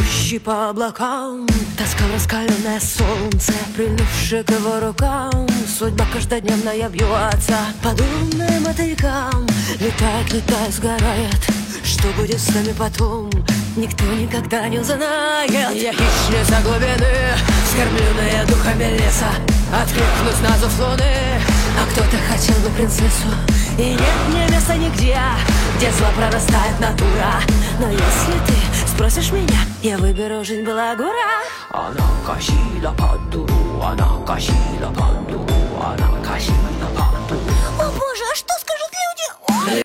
Идущий по облакам, таскал раскаленное солнце, прильнувшее к его рукам. Судьба каждодневная бьется подобным мотылькам. Летает, летает, сгорает. Что будет с нами потом, никто никогда не узнает. Я хищница глубины, скормленная духами леса, откликнусь на зов луны. А кто-то хотел бы принцессу, и нет мне места нигде, где зло прорастает натура. Но если ты спросишь меня, я выберу жизнь балагура. Она косила подуру, она косила подуру, она косила подуру. О боже, а что с